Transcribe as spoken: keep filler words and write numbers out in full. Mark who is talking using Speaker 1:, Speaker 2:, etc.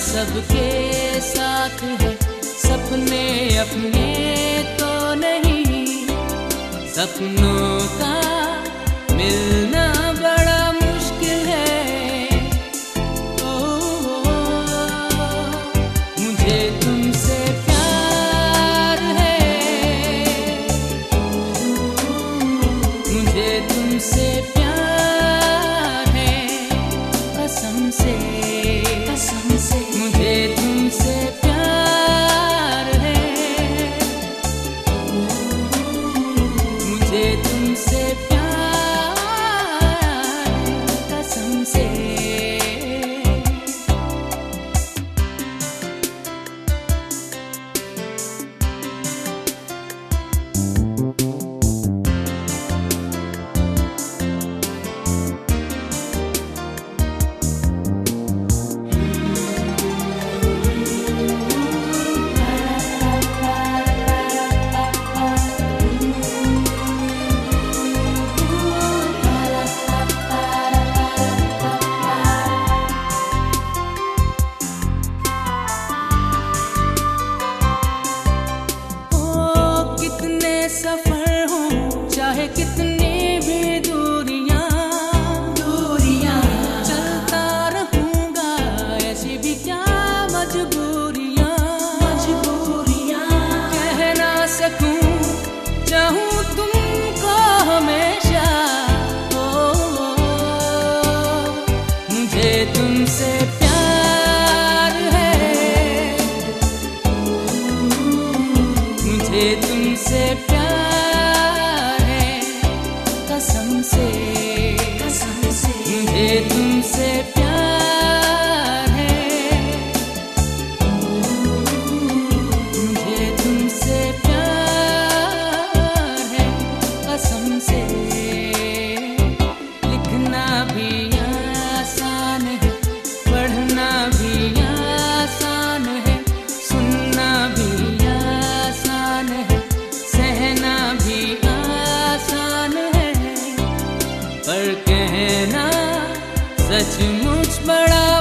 Speaker 1: सबके साथ है, सपने अपने तो नहीं, सपनों का मिलना बड़ा मुश्किल है। ओ, ओ, मुझे तुमसे प्यार है, मुझे तुमसे प्यार है, कसम से कसम से मुझे तुमसे प्यार है, मुझे तुमसे प्यार है, कसम से। सफर हो चाहे कितनी भी दूरियां दूरियां, चलता रहूंगा ऐसी भी क्या मजबूरियां मजबूरियां, कह ना सकूं चाहूं तुमको हमेशा। ओ, ओ, मुझे तुमसे प्यार है, मुझे तुमसे प्यार है, कसम से कसम से मुझे तुमसे प्यार है, मुझे तुमसे प्यार है, कसम से। लिखना भी आसान है, पढ़ना भी आसान है, सुनना भी आसान है, सहना भी आसान है, पर कहना सचमुच बड़ा